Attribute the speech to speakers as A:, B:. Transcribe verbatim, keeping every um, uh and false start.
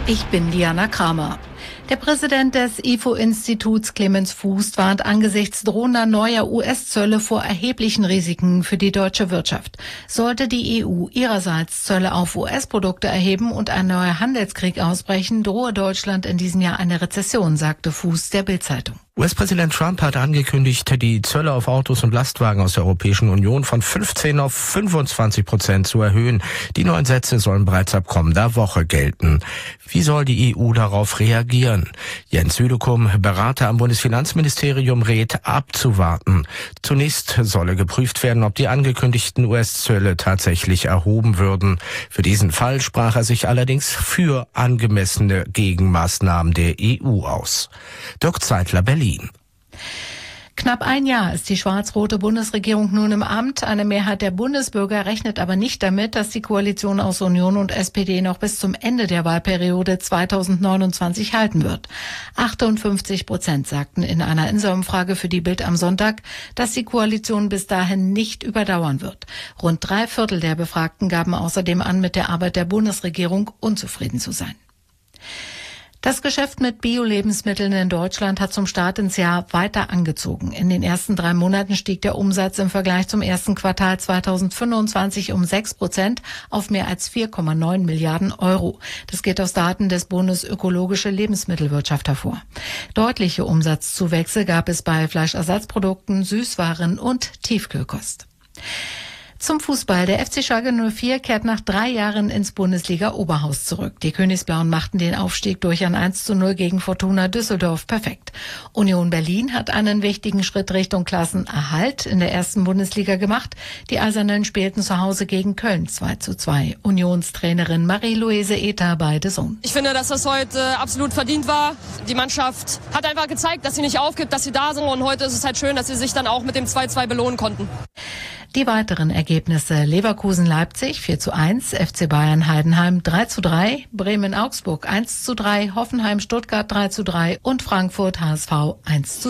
A: Ich bin Diana Kramer. Der Präsident des I F O-Instituts Clemens Fuß warnt angesichts drohender neuer U S-Zölle vor erheblichen Risiken für die deutsche Wirtschaft. Sollte die E U ihrerseits Zölle auf U S-Produkte erheben und ein neuer Handelskrieg ausbrechen, drohe Deutschland in diesem Jahr eine Rezession, sagte Fuß der Bild-Zeitung.
B: U S-Präsident Trump hat angekündigt, die Zölle auf Autos und Lastwagen aus der Europäischen Union von fünfzehn auf fünfundzwanzig Prozent zu erhöhen. Die neuen Sätze sollen bereits ab kommender Woche gelten. Wie soll die E U darauf reagieren? Jens Südekum, Berater am Bundesfinanzministerium, rät, abzuwarten. Zunächst solle geprüft werden, ob die angekündigten U S-Zölle tatsächlich erhoben würden. Für diesen Fall sprach er sich allerdings für angemessene Gegenmaßnahmen der E U aus. Dirk Zeitler, Berlin.
A: Knapp ein Jahr ist die schwarz-rote Bundesregierung nun im Amt. Eine Mehrheit der Bundesbürger rechnet aber nicht damit, dass die Koalition aus Union und S P D noch bis zum Ende der Wahlperiode zweitausendneunundzwanzig halten wird. achtundfünfzig Prozent sagten in einer Insa-Umfrage für die Bild am Sonntag, dass die Koalition bis dahin nicht überdauern wird. Rund drei Viertel der Befragten gaben außerdem an, mit der Arbeit der Bundesregierung unzufrieden zu sein. Das Geschäft mit Bio-Lebensmitteln in Deutschland hat zum Start ins Jahr weiter angezogen. In den ersten drei Monaten stieg der Umsatz im Vergleich zum ersten Quartal zweitausendfünfundzwanzig um sechs Prozent auf mehr als vier Komma neun Milliarden Euro. Das geht aus Daten des Bundes Ökologische Lebensmittelwirtschaft hervor. Deutliche Umsatzzuwächse gab es bei Fleischersatzprodukten, Süßwaren und Tiefkühlkost. Zum Fußball. Der F C Schalke null vier kehrt nach drei Jahren ins Bundesliga-Oberhaus zurück. Die Königsblauen machten den Aufstieg durch ein eins zu null gegen Fortuna Düsseldorf perfekt. Union Berlin hat einen wichtigen Schritt Richtung Klassenerhalt in der ersten Bundesliga gemacht. Die Eisernen spielten zu Hause gegen Köln zwei zu zwei. Unionstrainerin Marie-Louise Ether bei D A Z N.
C: Ich finde, dass das heute absolut verdient war. Die Mannschaft hat einfach gezeigt, dass sie nicht aufgibt, dass sie da sind. Und heute ist es halt schön, dass sie sich dann auch mit dem zwei zu zwei belohnen konnten.
A: Die weiteren Ergebnisse: Leverkusen-Leipzig vier zu eins, F C Bayern-Heidenheim drei zu drei, Bremen-Augsburg eins zu drei, Hoffenheim-Stuttgart drei zu drei und Frankfurt-H S V eins zu null.